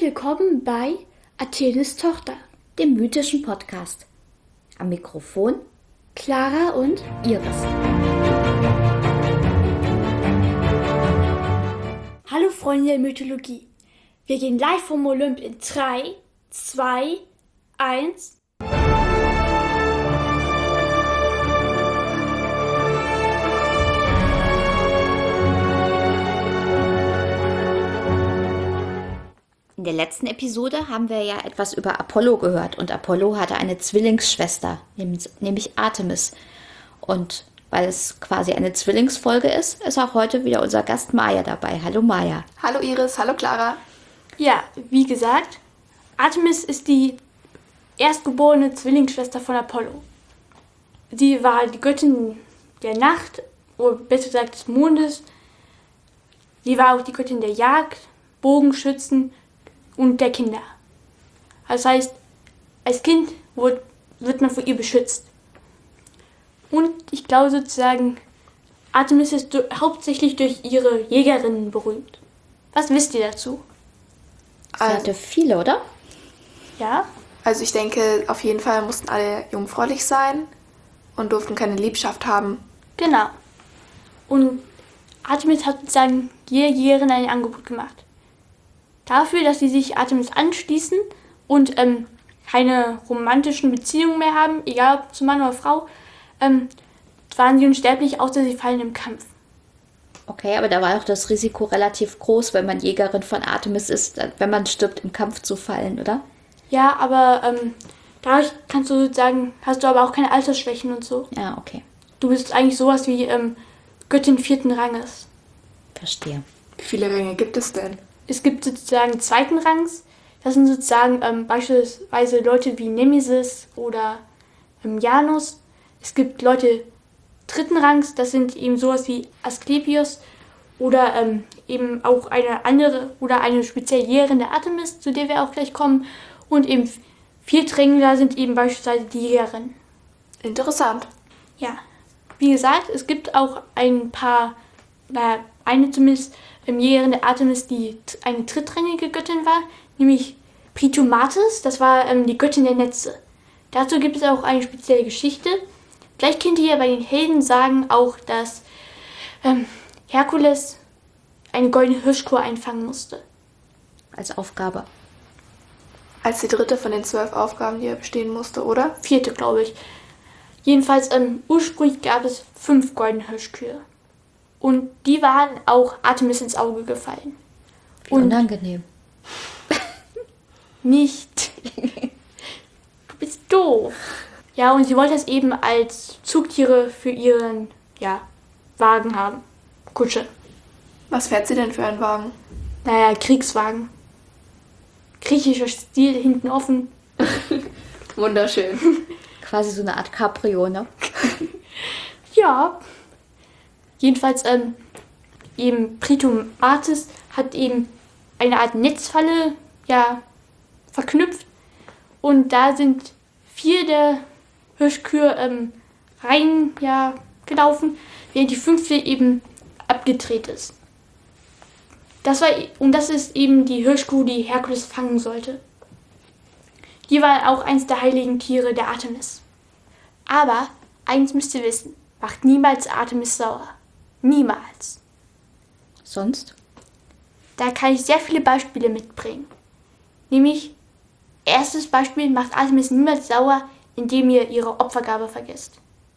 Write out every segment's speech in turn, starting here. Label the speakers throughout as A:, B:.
A: willkommen bei Athenes Tochter, dem mythischen Podcast. Am Mikrofon Clara und Iris. Hallo Freunde der Mythologie. Wir gehen live vom Olymp in 3, 2, 1... In der letzten Episode haben wir ja etwas über Apollo gehört und Apollo hatte eine Zwillingsschwester, nämlich Artemis. Und weil es quasi eine Zwillingsfolge ist auch heute wieder unser Gast Maja dabei. Hallo Maja.
B: Hallo Iris, hallo Clara.
C: Ja, wie gesagt, Artemis ist die erstgeborene Zwillingsschwester von Apollo. Sie war die Göttin der Nacht, oder besser gesagt des Mondes. Sie war auch die Göttin der Jagd, Bogenschützen und der Kinder. Das heißt, als Kind wird man vor ihr beschützt. Und ich glaube sozusagen, Artemis ist hauptsächlich durch ihre Jägerinnen berühmt. Was wisst ihr dazu?
A: Sie hatte viele, oder?
C: Ja?
B: Also ich denke, auf jeden Fall mussten alle jungfräulich sein und durften keine Liebschaft haben.
C: Genau. Und Artemis hat sozusagen jeder Jägerin ein Angebot gemacht. Dafür, dass sie sich Artemis anschließen und keine romantischen Beziehungen mehr haben, egal ob zu Mann oder Frau, waren sie unsterblich, außer sie fallen im Kampf.
A: Okay, aber da war auch das Risiko relativ groß, wenn man Jägerin von Artemis ist, wenn man stirbt, im Kampf zu fallen, oder?
C: Ja, aber dadurch kannst du sozusagen, hast du aber auch keine Altersschwächen und so.
A: Ja, okay.
C: Du bist eigentlich sowas wie Göttin 4. Ranges.
A: Verstehe.
B: Wie viele Ränge gibt es denn?
C: Es gibt sozusagen 2. Rangs. Das sind sozusagen beispielsweise Leute wie Nemesis oder Janus. Es gibt Leute 3. Rangs, das sind eben sowas wie Asklepios oder eben auch eine andere oder eine speziell Jägerin der Artemis, zu der wir auch gleich kommen. Und eben 4. Rängler sind eben beispielsweise die Jägerinnen.
B: Interessant.
C: Ja, wie gesagt, es gibt auch ein paar, eine zumindest Jägerin der Artemis, die eine drittrangige Göttin war, nämlich Pritomatis, das war die Göttin der Netze. Dazu gibt es auch eine spezielle Geschichte. Vielleicht kennt ihr ja bei den Heldensagen auch, dass Herkules eine goldene Hirschkuh einfangen musste.
A: Als Aufgabe.
B: Als die 3. von den 12 Aufgaben, die er bestehen musste, oder?
C: 4. glaube ich. Jedenfalls ursprünglich gab es 5 goldene Hirschkühe. Und die waren auch Artemis ins Auge gefallen.
A: Wie unangenehm.
C: Nicht. Du bist doof. Ja, und sie wollte es eben als Zugtiere für ihren, Wagen haben. Kutsche.
B: Was fährt sie denn für einen Wagen?
C: Naja, Kriegswagen. Griechischer Stil, hinten offen.
B: Wunderschön.
A: Quasi so eine Art Cabrio, ne?
C: Ja. Jedenfalls, eben Pritomatis hat eben eine Art Netzfalle, verknüpft. Und da sind 4 der Hirschkühe gelaufen, während die 5. eben abgedreht ist. Das ist eben die Hirschkuh, die Herkules fangen sollte. Die war auch eins der heiligen Tiere der Artemis. Aber eins müsst ihr wissen, macht niemals Artemis sauer. Niemals.
A: Sonst?
C: Da kann ich sehr viele Beispiele mitbringen. Nämlich, erstes Beispiel, macht Artemis niemals sauer, indem ihr ihre Opfergabe vergesst.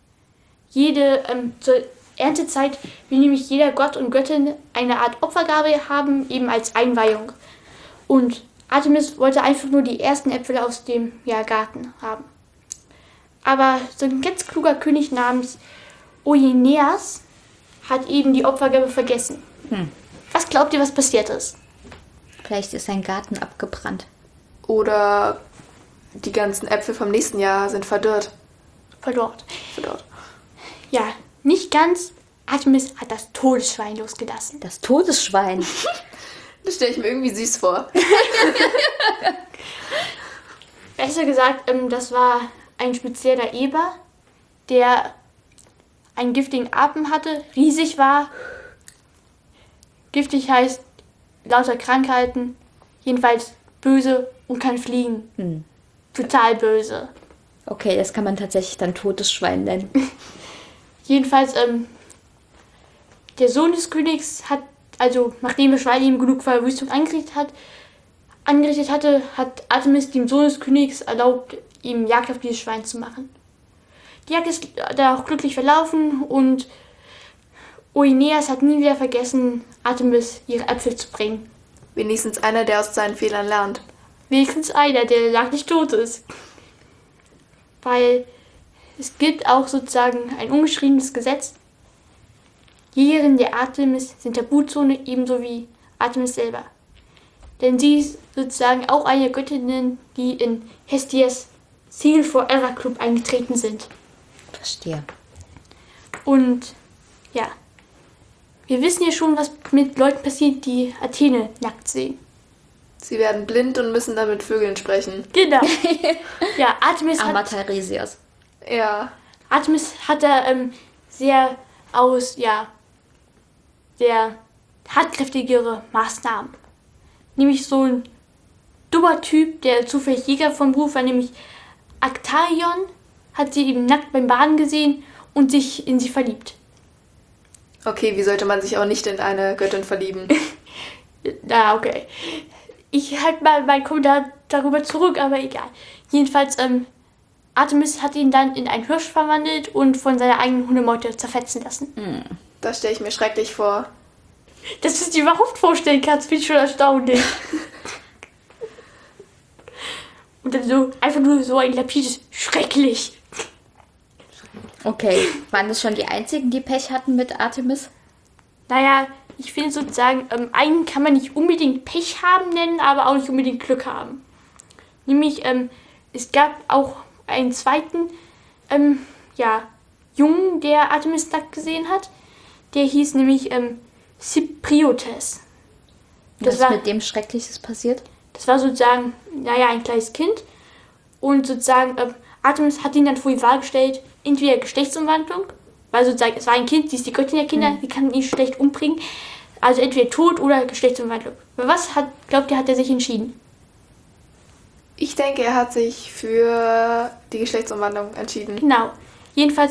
C: Zur Erntezeit will nämlich jeder Gott und Göttin eine Art Opfergabe haben, eben als Einweihung. Und Artemis wollte einfach nur die ersten Äpfel aus dem Garten haben. Aber so ein ganz kluger König namens Oineas hat eben die Opfergabe vergessen. Was glaubt ihr, was passiert ist?
A: Vielleicht ist sein Garten abgebrannt.
B: Oder die ganzen Äpfel vom nächsten Jahr sind verdorrt.
C: Verdorrt. Ja, nicht ganz. Artemis hat das Todesschwein losgelassen.
A: Das Todesschwein?
B: Das stelle ich mir irgendwie süß vor.
C: Besser gesagt, das war ein spezieller Eber, der einen giftigen Atem hatte, riesig war. Giftig heißt lauter Krankheiten, jedenfalls böse und kann fliegen. Total böse.
A: Okay, das kann man tatsächlich dann totes Schwein nennen.
C: Jedenfalls, der Sohn des Königs hat, also nachdem das Schwein ihm genug Verwüstung angerichtet hatte, hat Artemis dem Sohn des Königs erlaubt, ihm Jagd auf dieses Schwein zu machen. Die Jagd ist da auch glücklich verlaufen und Oineas hat nie wieder vergessen, Artemis ihre Äpfel zu bringen.
B: Wenigstens einer, der aus seinen Fehlern lernt.
C: Wenigstens einer, der lang nicht tot ist. Weil es gibt auch sozusagen ein ungeschriebenes Gesetz. Jägerinnen der Artemis sind Tabuzone, ebenso wie Artemis selber. Denn sie ist sozusagen auch eine Göttin, die in Hestias Single Forever Club eingetreten sind.
A: Verstehe.
C: Und ja, wir wissen ja schon, was mit Leuten passiert, die Athene nackt sehen.
B: Sie werden blind und müssen dann mit Vögeln sprechen.
C: Genau. Ja, Artemis
A: Armer
C: hat...
A: Teiresias.
B: Ja.
C: Artemis hat da sehr tatkräftigere Maßnahmen. Nämlich so ein dummer Typ, der zufällig Jäger vom Beruf war, nämlich Aktaion, hat sie eben nackt beim Baden gesehen und sich in sie verliebt.
B: Okay, wie sollte man sich auch nicht in eine Göttin verlieben?
C: Na, okay. Ich halte mal meinen Kommentar darüber zurück, aber egal. Jedenfalls, Artemis hat ihn dann in einen Hirsch verwandelt und von seiner eigenen Hundemeute zerfetzen lassen.
B: Das stelle ich mir schrecklich vor.
C: Dass du es dir überhaupt vorstellen kannst, finde ich schon erstaunlich. Und dann so, einfach nur so ein lapides schrecklich.
A: Okay, waren das schon die einzigen, die Pech hatten mit Artemis?
C: Naja, ich finde sozusagen, einen kann man nicht unbedingt Pech haben nennen, aber auch nicht unbedingt Glück haben. Nämlich, es gab auch einen zweiten, Jungen, der Artemis nackt gesehen hat. Der hieß nämlich, Cypriotes.
A: Was ist mit dem Schreckliches passiert?
C: Das war sozusagen, ein kleines Kind. Und sozusagen, Artemis hat ihn dann vor die Wahl gestellt, entweder Geschlechtsumwandlung, weil sozusagen, es war ein Kind, sie ist die Göttin der Kinder, die kann ihn schlecht umbringen. Also entweder Tod oder Geschlechtsumwandlung. Für was glaubt ihr, hat er sich entschieden?
B: Ich denke, er hat sich für die Geschlechtsumwandlung entschieden.
C: Genau. Jedenfalls,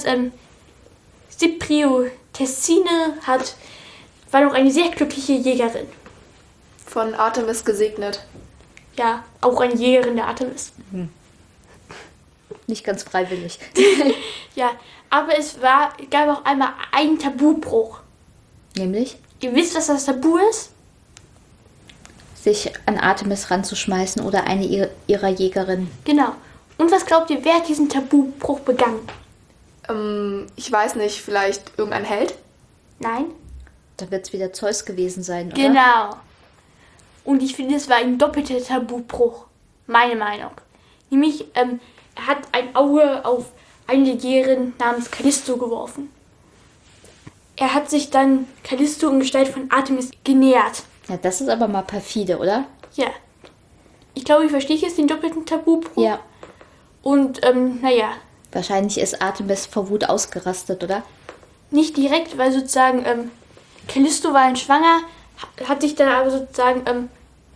C: Cypriotessine war doch eine sehr glückliche Jägerin.
B: Von Artemis gesegnet.
C: Ja, auch eine Jägerin der Artemis.
A: Nicht ganz freiwillig.
C: Ja, aber es gab auch einmal einen Tabubruch.
A: Nämlich,
C: Ihr wisst, was das Tabu ist?
A: sich an Artemis ranzuschmeißen oder eine ihrer Jägerinnen.
C: Genau. Und was glaubt ihr, wer hat diesen Tabubruch begangen?
B: Ich weiß nicht, vielleicht irgendein Held?
C: Nein?
A: Da wird es wieder Zeus gewesen sein, oder?
C: Genau. Und ich finde, es war ein doppelter Tabubruch. Meine Meinung. Nämlich, er hat ein Auge auf eine Jägerin namens Callisto geworfen. Er hat sich dann Callisto in Gestalt von Artemis genähert.
A: Ja, das ist aber mal perfide, oder?
C: Ja. Ich glaube, ich verstehe jetzt den doppelten Tabubruch.
A: Ja.
C: Und,
A: Wahrscheinlich ist Artemis vor Wut ausgerastet, oder?
C: nicht direkt, weil sozusagen, Callisto war schwanger, hat sich dann aber sozusagen,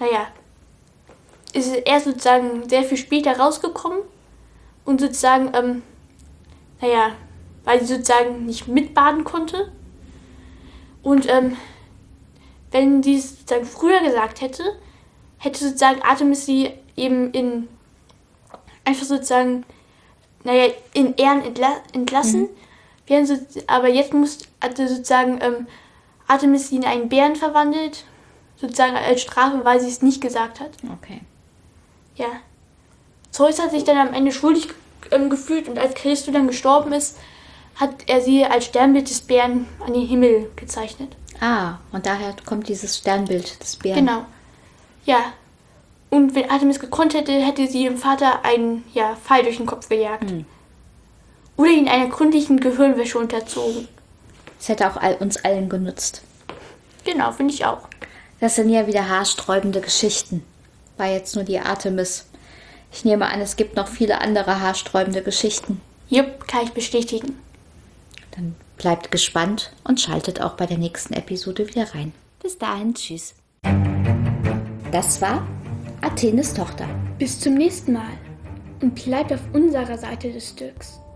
C: ist erst sozusagen sehr viel später rausgekommen und sozusagen, weil sie sozusagen nicht mitbaden konnte. Und, wenn sie es sozusagen früher gesagt hätte sozusagen Artemis sie eben in Ehren entlassen. Aber jetzt hatte sozusagen Artemis sie in einen Bären verwandelt, sozusagen als Strafe, weil sie es nicht gesagt hat.
A: Okay.
C: Ja. Zeus hat sich dann am Ende schuldig gefühlt und als Callisto dann gestorben ist, hat er sie als Sternbild des Bären an den Himmel gezeichnet.
A: Ah, und daher kommt dieses Sternbild des Bären.
C: Genau. Ja. Und wenn Artemis gekonnt hätte, hätte sie ihrem Vater einen Pfeil durch den Kopf gejagt. Oder ihn einer gründlichen Gehirnwäsche unterzogen.
A: Das hätte auch uns allen genutzt.
C: Genau, finde ich auch.
A: Das sind ja wieder haarsträubende Geschichten. War jetzt nur die Artemis. Ich nehme an, es gibt noch viele andere haarsträubende Geschichten.
C: Jupp, kann ich bestätigen.
A: Dann bleibt gespannt und schaltet auch bei der nächsten Episode wieder rein. Bis dahin, tschüss. Das war Athenes Tochter.
C: Bis zum nächsten Mal und bleibt auf unserer Seite des Stücks.